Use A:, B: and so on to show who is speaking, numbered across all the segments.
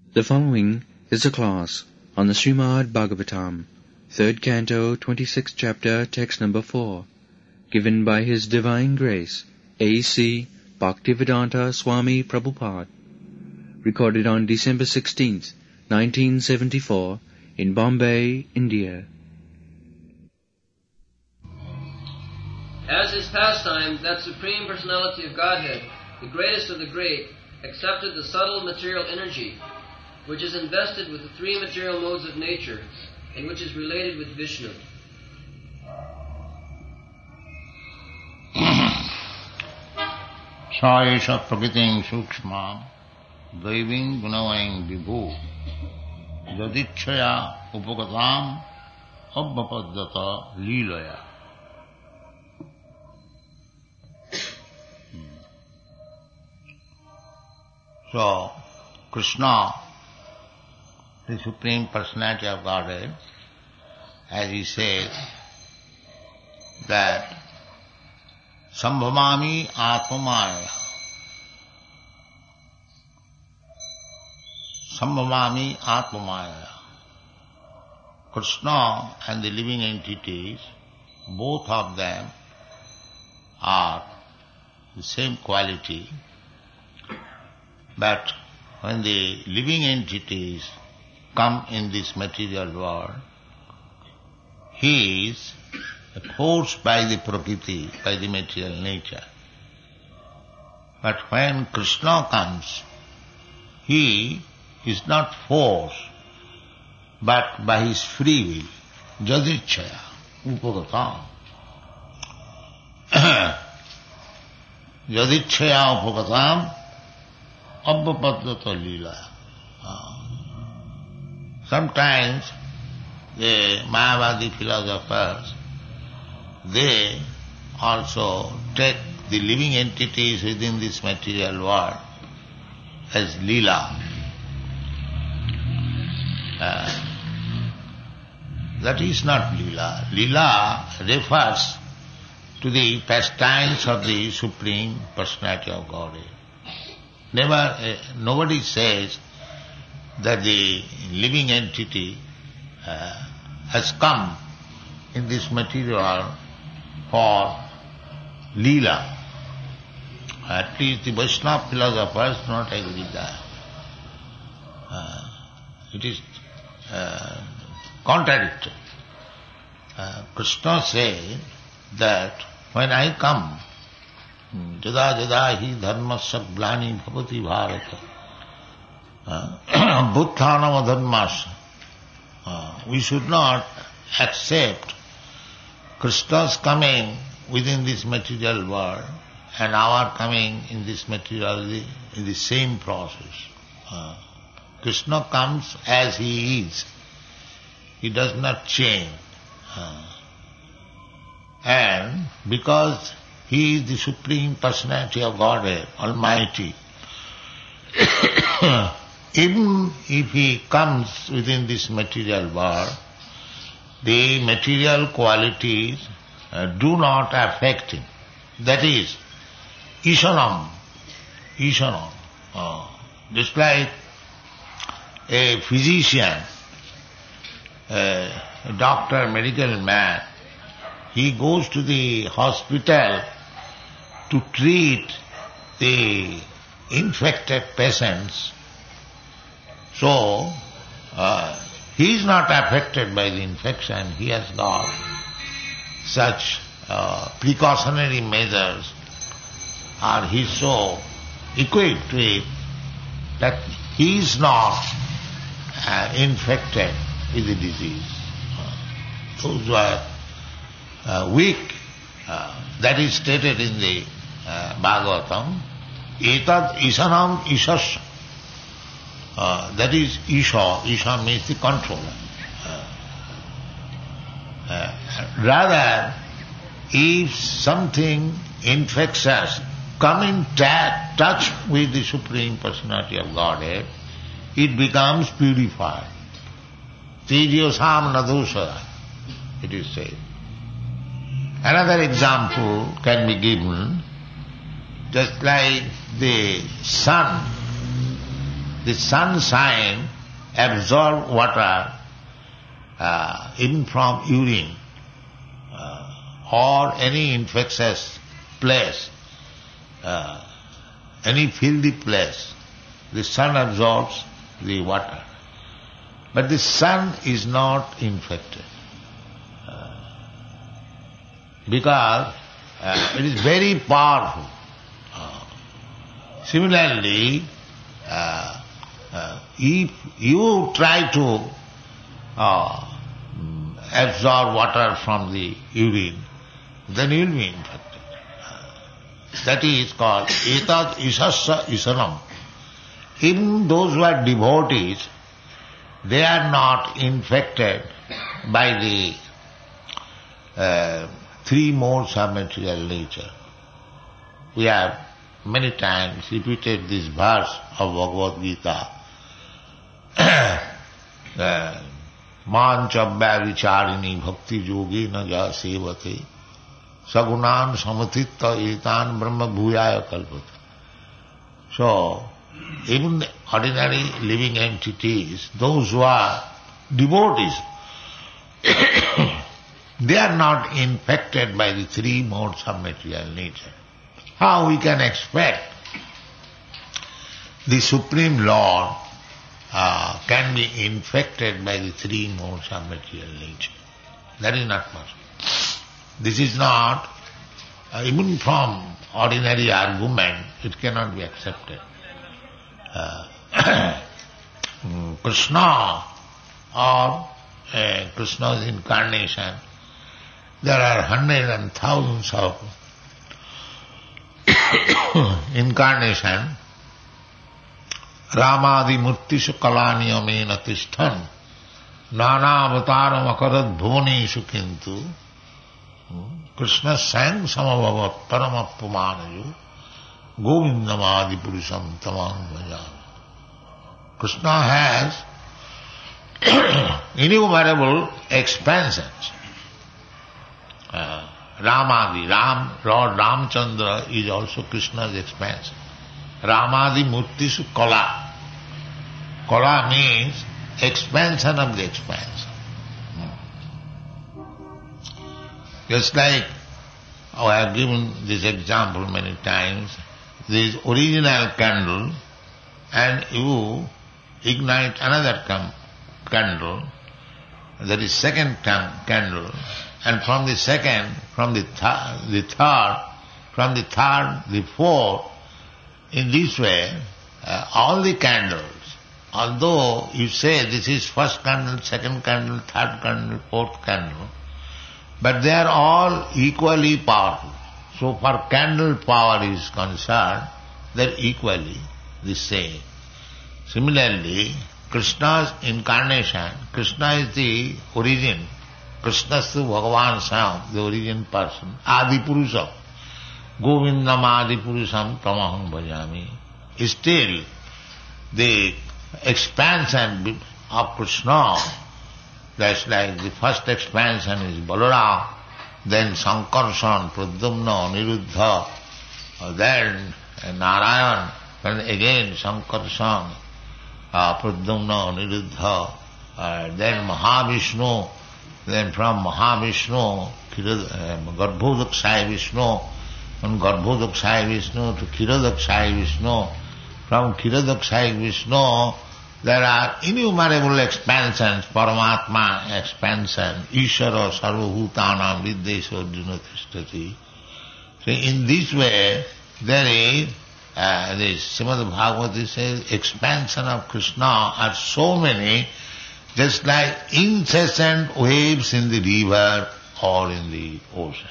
A: The following is a class on the Srimad Bhagavatam, 3rd Canto, 26th Chapter, Text number 4, given by His Divine Grace, A.C. Bhaktivedanta Swami Prabhupada, recorded on December 16th, 1974, in Bombay, India.
B: As his pastime, that Supreme Personality of Godhead, the greatest of the great, accepted the subtle material energy, which is invested with the three material modes of nature, and which is related with Vishnu.
C: Saesha prakritim sukshma daiving gunavaying vibhu yadichaya upagatam abhapaddata leelaya. So, Krishna, the Supreme Personality of Godhead, as he says, that Sambhavami Atmamaya. Sambhavami Atmamaya. Krishna and the living entities, both of them are the same quality, but when the living entities come in this material world, he is forced by the Prakriti, by the material nature. But when Krishna comes, he is not forced, but by his free will, jadichaya, upagatam. Jadichaya upagatam, abhapaddata lila. Sometimes the Mayavadi philosophers, they also take the living entities within this material world as lila. That is not lila. Lila refers to the pastimes of the Supreme Personality of Godhead. Nobody says that the living entity has come in this material world for Leela. At least the Vaishnava philosophers do not agree with that. It is contradictory. Krishna said that when I come, jada jada hi dharmasya glani bhavati bharata, bhutthanam dharmasya. We should not accept Krishna's coming within this material world and our coming in this material in the same process. Krishna comes as he is. He does not change. And because he is the Supreme Personality of Godhead, Almighty, even if he comes within this material world, the material qualities do not affect him. That is, Ishanam. Just like a physician, a doctor, medical man, he goes to the hospital to treat the infected patients. So, he is not affected by the infection. He has got such precautionary measures, or he is so equipped with that he is not infected with the disease. Those who are weak, that is stated in the Bhagavatam, etad isanam ishasya. That is Isha. Isha means the controller. Rather, if something infectious come in touch with the Supreme Personality of Godhead, it becomes purified. Tejyosam nadosha, it is said. Another example can be given, just like the sun the sunshine absorb water even from urine or any infectious place, any filthy place. The sun absorbs the water. But the sun is not infected because it is very powerful. Similarly, if you try to absorb water from the urine, then you will be infected. That is called etat isasya isanam. Even those who are devotees, they are not infected by the three modes of material nature. We have many times repeated this verse of Bhagavad Gita. Manchabhya vicharini bhakti yogi na ja sevate sagunan samatitta etan brahma bhuyaya kalpata. So, even the ordinary living entities, those who are devotees, they are not infected by the three modes of material nature. How we can expect the Supreme Lord can be infected by the three modes of material nature? That is not possible. This is not, even from ordinary argument, it cannot be accepted. Krishna or Krishna's incarnation, there are hundreds and thousands of incarnation. Ramadi murtishu kalaniyamena tishthan nana avataram akarad bhuvaneshu kintu Krishna sang samabhavat paramapumanayu govindamadi purusham tamam bhajami. Krishna has innumerable expansions. Ramadi, Lord Ramchandra is also Krishna's expansion. Ramadi Murtisu Kala. Kala means expansion of the expansion. Just like I have given this example many times, this original candle and you ignite another candle, that is second candle, and from the second, from the third, the fourth, in this way, all the candles, although you say this is first candle, second candle, third candle, fourth candle, but they are all equally powerful. So far candle power is concerned, they are equally the same. Similarly, Krishna's incarnation, Krishna is the origin, Krishnastu Bhagavan Sam, the origin person, Adi Purusham, Govindam Adi Purusham Tamaham Bhajami. Still, the expansion of Krishna, that's like the first expansion is Balaram, then Sankarshan, Pradyumna, Niruddha, then Narayan, and again Sankarshan, Pradyumna, Niruddha, then Mahavishnu, then from Mahavishnu, Garbhodakshaya Vishnu, from Garbhodakshaya Vishnu to Kiradakshaya Vishnu, from Kiradakshaya Vishnu, there are innumerable expansions, Paramatma expansion, Ishara Sarvabhutanam Viddesha Arjuna Tishtati. So in this way, there is, this Srimad Bhagavati says, expansion of Krishna are so many, just like incessant waves in the river or in the ocean.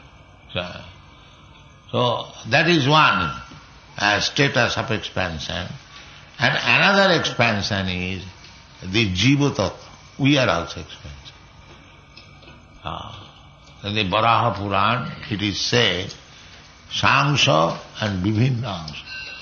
C: So that is one status of expansion. And another expansion is the Jiva Tattva. We are also expansion. In the Varaha Puran, it is said, Sangsha and Vibhinnangsha.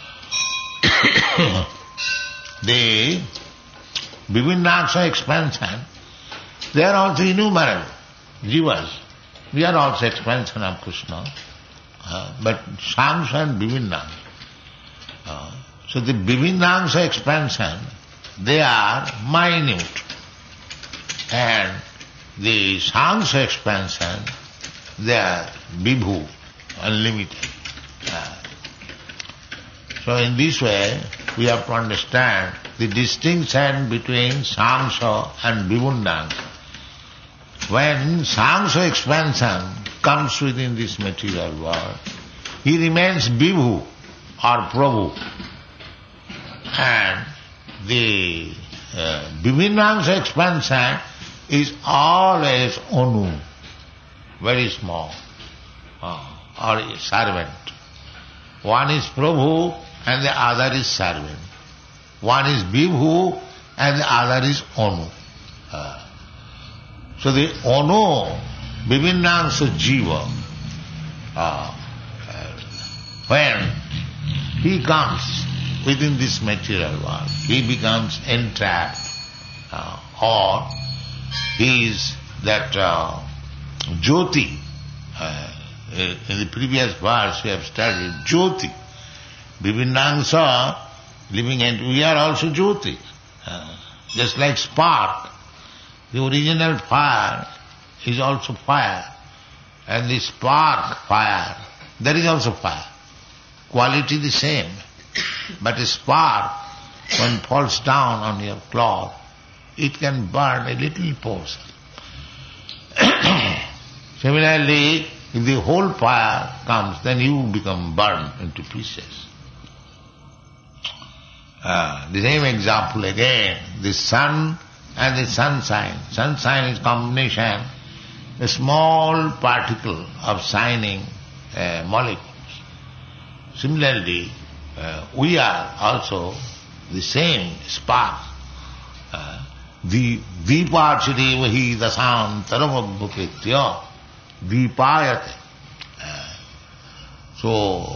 C: The Vibhinnangsha expansion, they are also innumerable. Jivas. We are also expansion of Krishna. But Sangsha and Vibhinnangsha. So the Vibhindangsha expansion, they are minute. And the Sangsha expansion, they are Vibhu, unlimited. So in this way, we have to understand the distinction between Sangsha and Vibhindangsha. When Sangsha expansion comes within this material world, he remains Vibhu or Prabhu. And the Vibhindangsha expansion is always Anu, very small, or a servant. One is Prabhu and the other is servant. One is Vibhu and the other is Anu. So the Anu, Vibhindangsha Jiva, when he comes within this material world, he becomes entrapped, or he is that Jyoti. In the previous verse we have studied Jyoti. Vibhindangsha, living entity, we are also Jyoti. Just like spark, the original fire is also fire. And the spark fire, there is also fire. Quality the same. But a spark, when falls down on your cloth, it can burn a little portion. Similarly, if the whole fire comes, then you become burned into pieces. The same example again, the sun and the sunshine. Sunshine is combination, a small particle of shining molecules. Similarly, we are also the same spark. Dīpāchireva hi dasantaramabhukritya dīpāyate. So,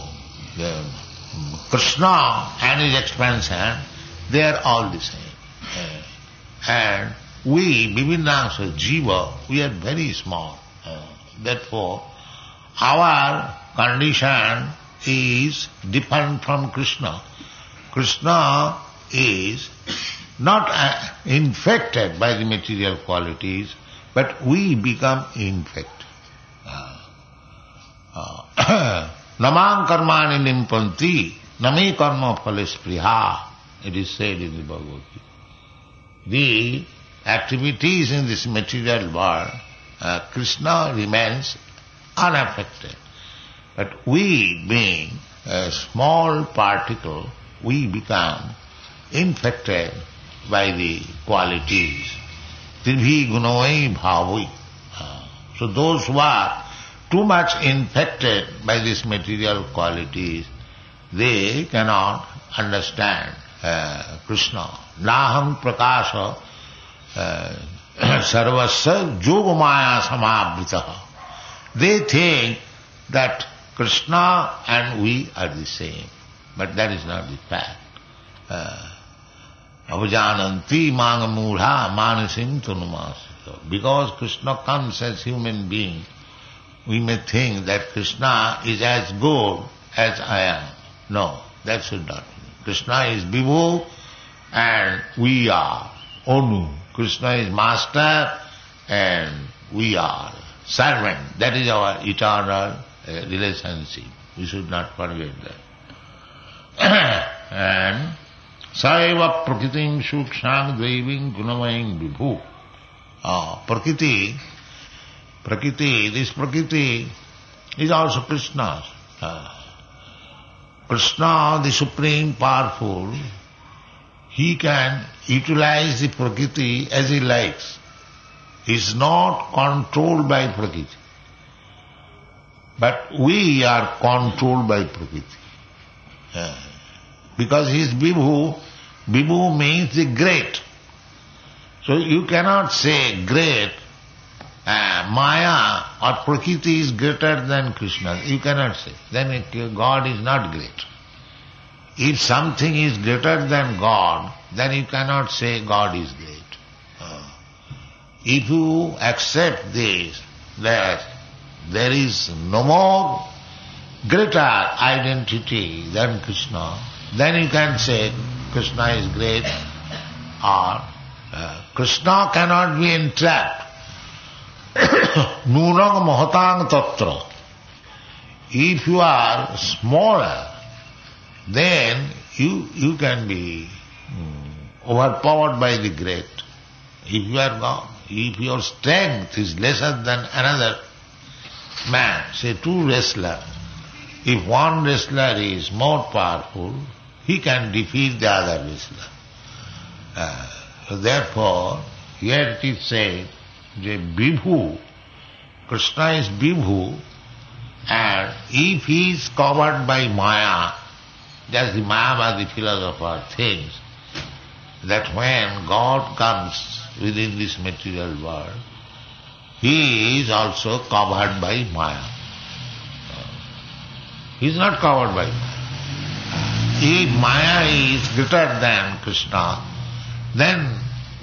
C: Krishna and his expansion, they are all the same. And we, Vibhindangsha Jiva, we are very small. Therefore, our condition is different from Krishna. Krishna is not infected by the material qualities, but we become infected. Namam karmani nimpanti, name karma phales priha, it is said in the Bhagavad Gita. The activities in this material world, Krishna remains unaffected. But we, being a small particle, we become infected by the qualities. Tribhi gunoi bhavui. So those who are too much infected by these material qualities, they cannot understand Krishna. Naham prakasha sarvasya yogamaya samavritaha. They think that Krishna and we are the same, but that is not the fact. Avajananti mangamudha manasim tanumasita. Because Krishna comes as human being, we may think that Krishna is as good as I am. No, that should not be. Krishna is Vibhu and we are Anu. Krishna is master and we are servant. That is our eternal relationship. We should not forget that. And Saeva prakritim suksham dvaivim gunavayim vibhu. Prakriti, this Prakriti is also Krishna's. Krishna, the Supreme Powerful, he can utilize the Prakriti as he likes. He is not controlled by Prakriti. But we are controlled by Prakriti. Because he is Vibhu. Vibhu means the great. So you cannot say great, Maya or Prakriti is greater than Krishna. You cannot say. Then God is not great. If something is greater than God, then you cannot say God is great. If you accept this, that there is no more greater identity than Krishna, then you can say Krishna is great, or Krishna cannot be entrapped. Nunang mahatang tatra. If you are smaller, then you can be overpowered by the great. If your strength is lesser than another man, say two wrestlers, if one wrestler is more powerful, he can defeat the other wrestler. So therefore, here it is said, Vibhu, Krishna is Vibhu, and if he is covered by Maya, that's the Mayavadi philosopher thinks, that when God comes within this material world, he is also covered by Maya. He is not covered by Maya. If Maya is greater than Krishna, then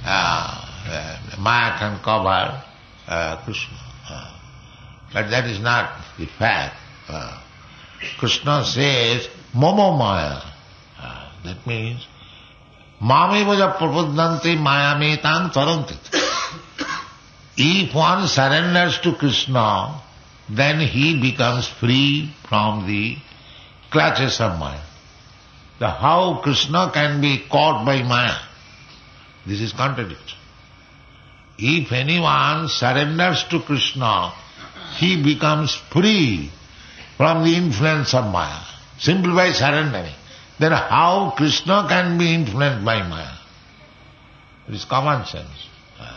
C: Maya can cover Krishna. But that is not the fact. Krishna says, Mama Maya. That means, Mame vaja prapadnante mayametang tarantit. If one surrenders to Krishna, then he becomes free from the clutches of Maya. How Krishna can be caught by Maya? This is contradiction. If anyone surrenders to Krishna, he becomes free from the influence of Maya, simply by surrendering. Then how Krishna can be influenced by Maya? It is common sense.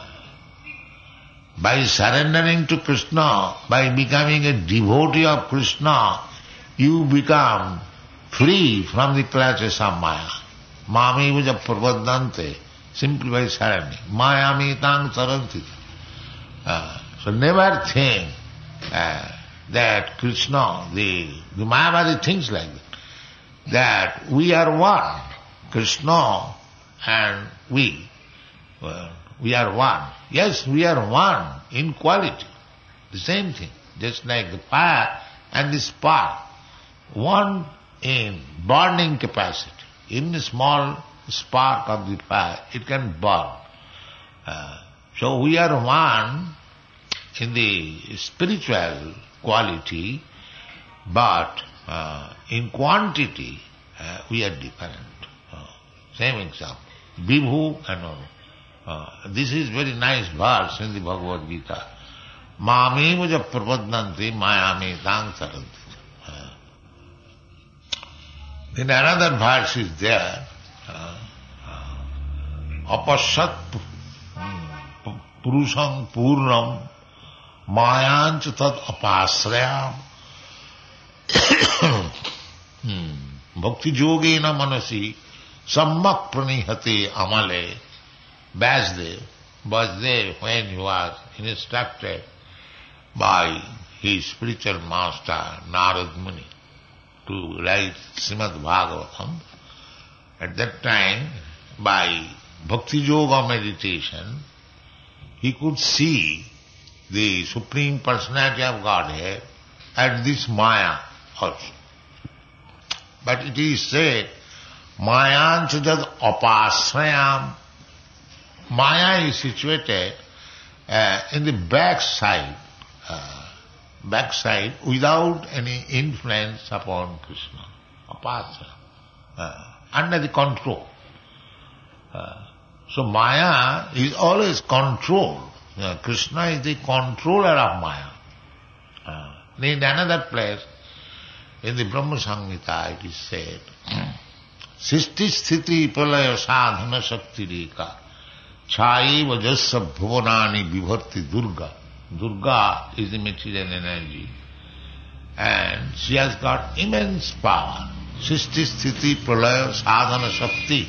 C: By surrendering to Krishna, by becoming a devotee of Krishna, you become free from the clutches of Maya. Mami vaja prapadnante, simply by surrendering. Maya metang taranti. So never think that Krishna, the Mayavadi thinks like that we are one. Krishna and we are one. Yes, we are one in quality. The same thing. Just like the fire and the spark. One in burning capacity. In a small spark of the fire, it can burn. So we are one in the spiritual quality, but in quantity we are different. Same example. Vibhu and all. This is very nice verse in the Bhagavad Gita. Mame vaja prapadnante mayame tang taranti. Then another verse is there. Apasat purusham purnam mayancha tad apasrayam bhakti yogena manasi sammak pranihate amale. Vasudev was there when he was instructed by his spiritual master Narad Muni to write Srimad Bhagavatam. At that time, by Bhakti Yoga meditation, he could see the Supreme Personality of Godhead and this Maya also. But it is said, Mayancha jad apasrayam. Maya is situated in the backside without any influence upon Krishna. Apasrayam. Under the control. So Maya is always controlled. Krishna is the controller of Maya. In another place, in the Brahma Samhita, it is said, Sisti sthiti pralaya sadhana shakti reka chai vajassa bhuvanani vibharti Durga. Durga is the material energy. And she has got immense power. Sisti sthiti pralaya sadhana shakti.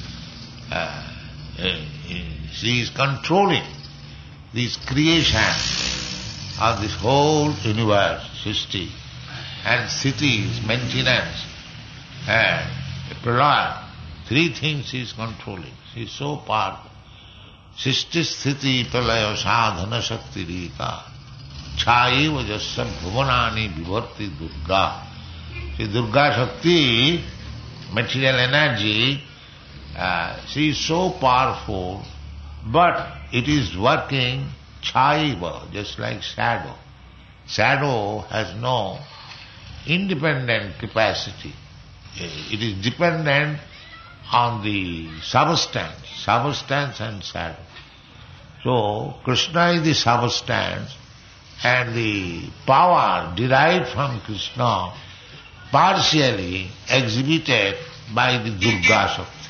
C: She is controlling this creation of this whole universe, Sisti, and Sthiti is maintenance, and pralaya. Three things she is controlling. She is so powerful. Sisti sthiti pralaya sadhana shakti reka chai vajassa bhuvanani vibharti Durga. See, Durga Shakti material energy, she is so powerful, but it is working chaiva, just like shadow. Shadow has no independent capacity. It is dependent on the substance and shadow. So, Krishna is the substance, and the power derived from Krishna partially exhibited by the Durga Shakti.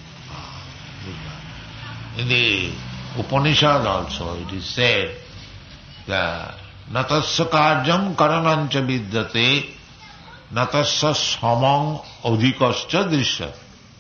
C: In the Upanishad also it is said that natasya karyam karanancha vidyate natasya samang adhikascha drishyate.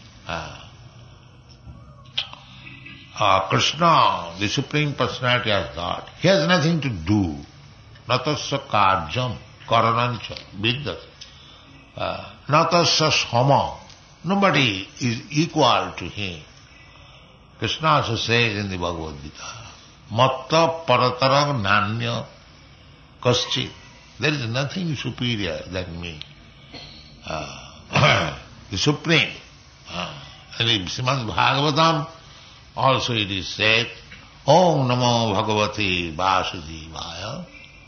C: Krishna, the Supreme Personality of God, he has nothing to do. Natasya karyam karanancha vidyate. Natasya sama. Nobody is equal to him. Krishna also says in the Bhagavad Gita, matta paratarang nanya kaschit. There is nothing superior than me. The Supreme. And in Srimad Bhagavatam also it is said, Om Namo Bhagavate Vasudevaya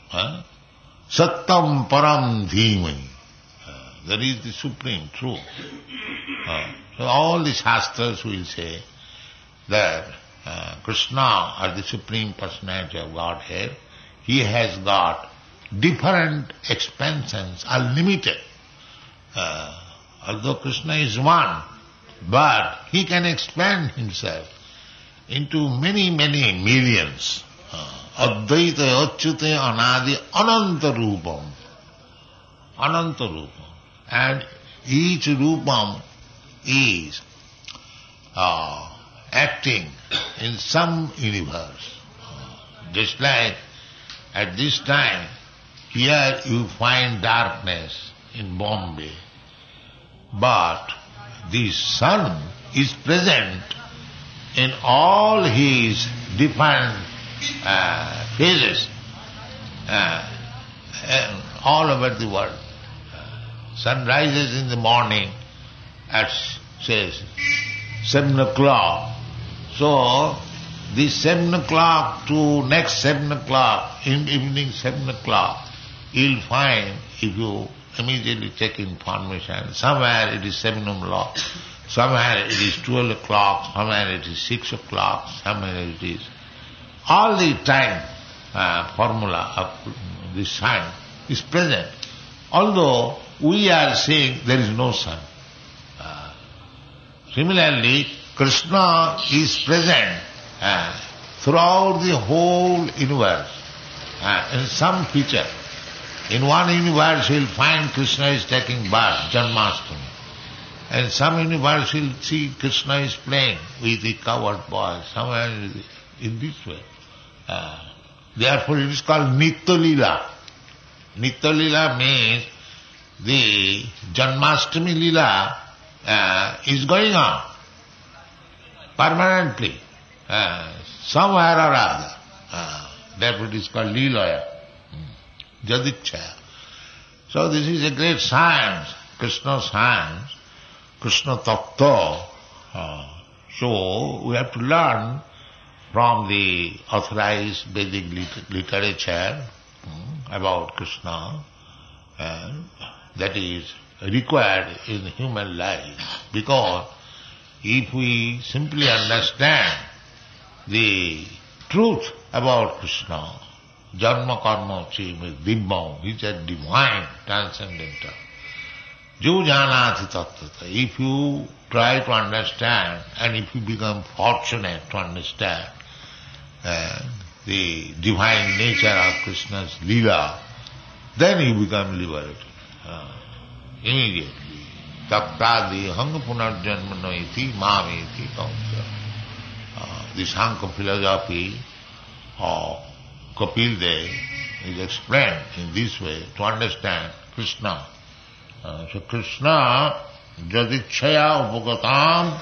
C: Sattam Param Dhimai. That is the Supreme Truth. So all the Shastras will say that Krishna, or the Supreme Personality of Godhead, he has got different expansions, unlimited. Although Krishna is one, but he can expand himself into many, many millions. Advaita Achyute Anadi Ananta Rupam. Ananta Rupam. And each Rupam is acting in some universe. Just like at this time, here you find darkness in Bombay, but the sun is present in all his different phases all over the world. Sun rises in the morning at, say, 7 o'clock. So, this 7 o'clock to next 7 o'clock, in evening 7 o'clock, you'll find, if you immediately check information, somewhere it is 7 o'clock, somewhere it is 12 o'clock, somewhere it is 6 o'clock, somewhere it is... All the time formula of the sun is present. Although we are saying there is no sun. Similarly, Krishna is present throughout the whole universe in some feature. In one universe you will find Krishna is taking birth, Janmashtami. In some universe you will see Krishna is playing with the cowherd boy, somewhere in this way. Therefore it is called Nitya Lila. Nitya Lila means the Janmashtami Lila is going on permanently, somewhere or other. Therefore it is called Leelaya, Jadichaya. So this is a great science, Krishna science, Krishna Tattva. So we have to learn from the authorized Vedic literature about Krishna, that is required in human life, because if we simply understand the truth about Krishna, Janma Karma Chima Dibbam, which are divine, transcendental, Jo Janati Tattvata, if you try to understand and if you become fortunate to understand the divine nature of Krishna's Leela, then you become liberated. Immediately. Tattadi hanga punarjanmano iti mamiti kaunta. The Sankhya philosophy of Kapil Dev is explained in this way to understand Krishna. So Krishna jadichaya upagatam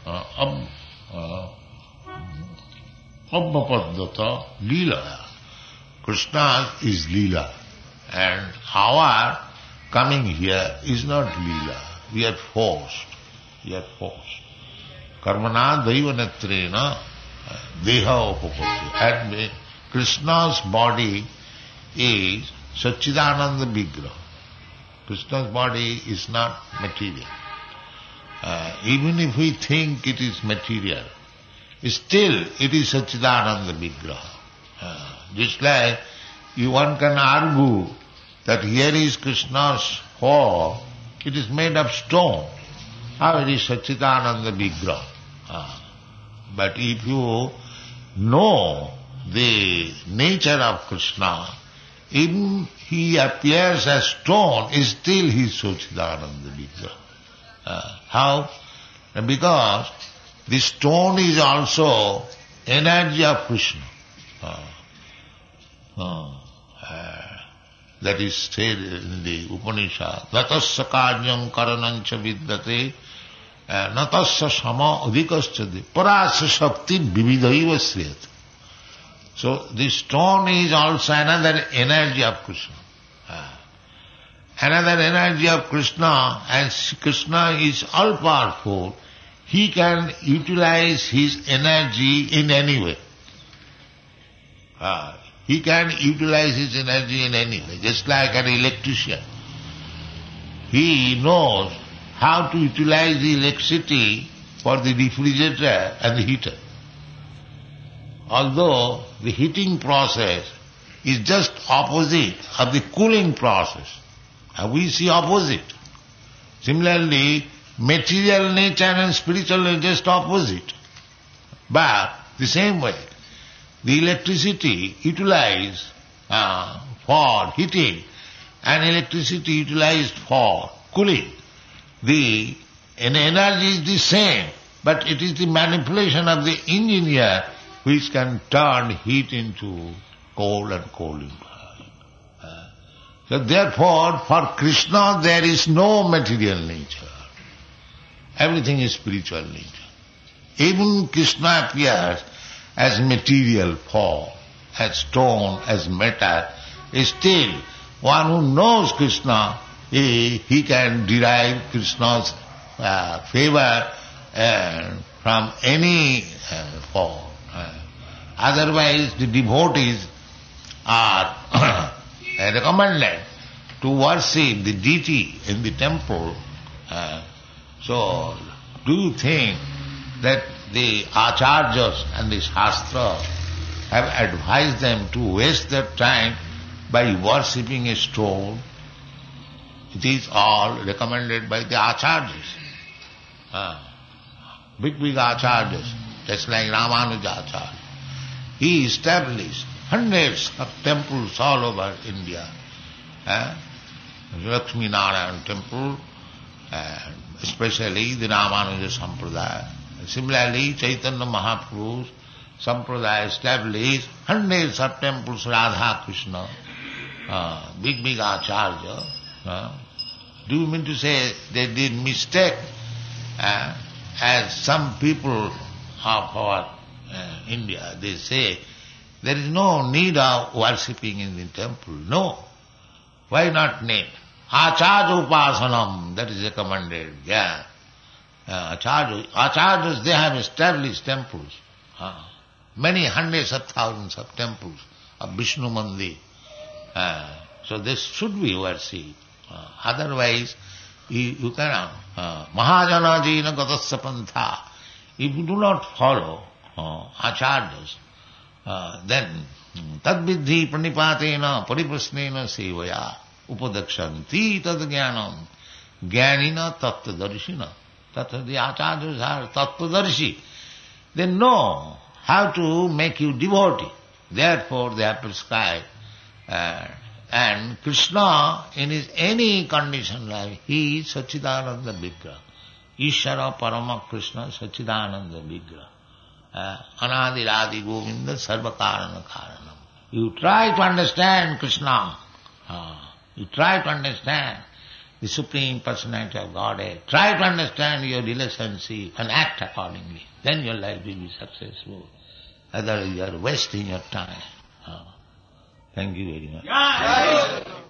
C: abhapaddhata lila. Krishna is lila, and our coming here is not lila. We are forced. You are forced. Karmana daiva netrena deha upapatti. And Krishna's body is Satchidananda Vigraha. Krishna's body is not material. Even if we think it is material, still it is Satchidananda Vigraha. Just like one can argue that here is Krishna's form, it is made of stone. How it is Satchidananda Vigraha? But if you know the nature of Krishna, even he appears as stone, still he is Satchidananda Vigraha. How? Because the stone is also energy of Krishna. That is said in the Upanishad. Natasya karyam karanancha vidyate natasya sama adhikaschade parasya shakti vividaiva sriyate. So the stone is also another energy of Krishna. Another energy of Krishna, as Krishna is all powerful, he can utilize his energy in any way. He can utilize his energy in any way, just like an electrician. He knows how to utilize the electricity for the refrigerator and the heater. Although the heating process is just opposite of the cooling process. We see opposite. Similarly, material nature and spiritual nature just opposite. But the same way, the electricity utilized for heating and electricity utilized for cooling, the energy is the same, but it is the manipulation of the engineer which can turn heat into cold and cold into hot. So therefore, for Krishna there is no material nature. Everything is spiritual nature. Even Krishna appears as material form, as stone, as metal. Still, one who knows Krishna, he can derive Krishna's favor from any form. Otherwise, the devotees are recommended to worship the deity in the temple. So, do you think that the acharyas and the shastras have advised them to waste their time by worshipping a stone? It is all recommended by the acharyas. Big acharyas, just like Ramanuja Acharya. He established hundreds of temples all over India. Lakshmi Narayan temple, and especially the Ramanuja Sampradaya. Similarly, Chaitanya Mahaprabhu's Sampradaya established hundreds of temples, Radha Krishna, big acharya. Do you mean to say they did mistake, as some people of our India, they say, there is no need of worshipping in the temple. No. Why not need? Acharya upasanam, that is recommended. Yeah. Acharyas, they have established temples. Many hundreds of thousands of temples of Vishnu Mandir. So this should be worshipped. Otherwise, you cannot. Mahajana jina gatasya pantha. If you do not follow acharyas, then tadvidhi pranipatena pariprasnena sevaya upadakshanti tad jnanam jnanina tattvadarshina. The acharyas are tattvadarshi. They know how to make you devotee. Therefore they have prescribed. And Krishna, in his any condition life, he is Satchidananda Vigraha. Ishara Parama Krishna Satchidananda Vigraha. Anadiradi Govinda Sarvakarana Karanam. You try to understand Krishna. You try to understand the Supreme Personality of Godhead. Try to understand your relationship and act accordingly. Then your life will be successful. Otherwise you are wasting your time. Thank you very much.